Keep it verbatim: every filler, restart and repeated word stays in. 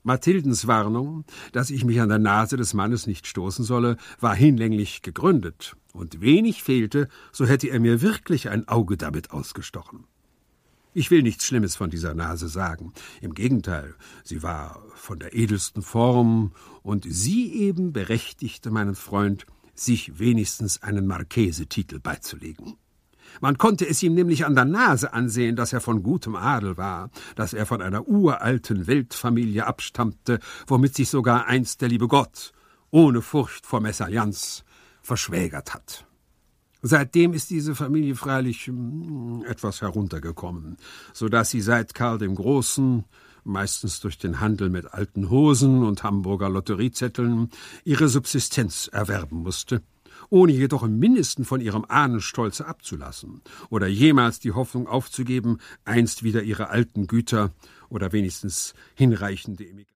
Mathildens Warnung, dass ich mich an der Nase des Mannes nicht stoßen solle, war hinlänglich gegründet, und wenig fehlte, so hätte er mir wirklich ein Auge damit ausgestochen. Ich will nichts Schlimmes von dieser Nase sagen. Im Gegenteil, sie war von der edelsten Form, und sie eben berechtigte meinen Freund, sich wenigstens einen Marchesetitel beizulegen. Man konnte es ihm nämlich an der Nase ansehen, dass er von gutem Adel war, dass er von einer uralten Weltfamilie abstammte, womit sich sogar einst der liebe Gott, ohne Furcht vor Mesallianz, verschwägert hat. Seitdem ist diese Familie freilich hm, etwas heruntergekommen, so dass sie seit Karl dem Großen, meistens durch den Handel mit alten Hosen und Hamburger Lotteriezetteln, ihre Subsistenz erwerben musste, ohne jedoch im Mindesten von ihrem Ahnenstolze abzulassen oder jemals die Hoffnung aufzugeben, einst wieder ihre alten Güter oder wenigstens hinreichende Emigration